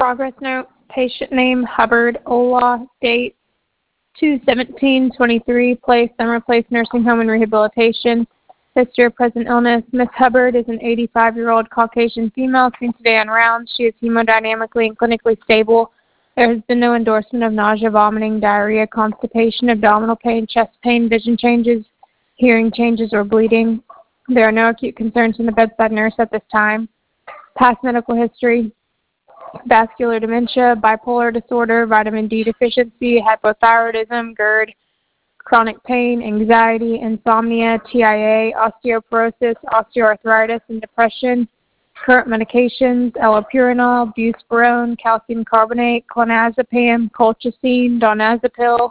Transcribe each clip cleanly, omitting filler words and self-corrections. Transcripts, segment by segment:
Progress note, patient name, Hubbard, Ola, date 2/17/23, place, Summer Place Nursing Home and Rehabilitation. History of present illness. Miss Hubbard is an 85-year-old Caucasian female seen today on rounds. She is hemodynamically and clinically stable. There has been no endorsement of nausea, vomiting, diarrhea, constipation, abdominal pain, chest pain, vision changes, hearing changes, or bleeding. There are no acute concerns from the bedside nurse at this time. Past medical history: vascular dementia, bipolar disorder, vitamin D deficiency, hypothyroidism, GERD, chronic pain, anxiety, insomnia, TIA, osteoporosis, osteoarthritis, and depression. Current medications: allopurinol, buspirone, calcium carbonate, clonazepam, colchicine, donazepam,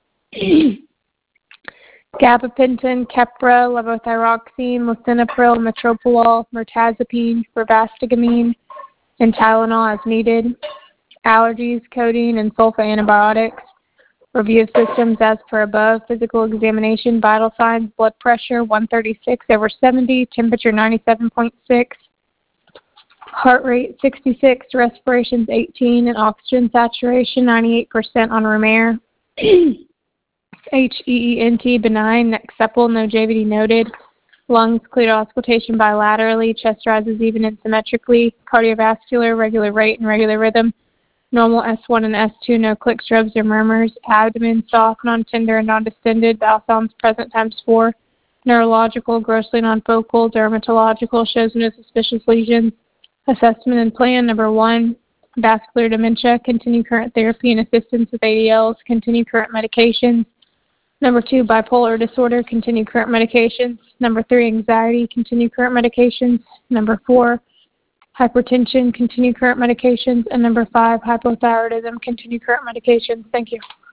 gabapentin, Keppra, levothyroxine, lisinopril, metoprolol, mirtazapine, rivastigamine, and Tylenol as needed. Allergies: codeine and sulfa antibiotics. Review of systems as per above. Physical examination: vital signs, blood pressure 136/70, temperature 97.6, heart rate 66, respirations 18, and oxygen saturation 98% on room air. HEENT benign, neck supple, no JVD noted. Lungs clear to auscultation bilaterally, chest rises even and symmetrically. Cardiovascular, regular rate and regular rhythm. Normal S1 and S2, no clicks, rubs, or murmurs. Abdomen soft, non-tender, and non-distended. Bowel sounds present ×4. Neurological, grossly non-focal. Dermatological, shows no suspicious lesions. Assessment and plan: number 1, vascular dementia, continue current therapy and assistance with ADLs, continue current medications. Number 2, bipolar disorder, continue current medications. Number 3, anxiety, continue current medications. Number 4, hypertension, continue current medications. And number 5, hypothyroidism, continue current medications. Thank you.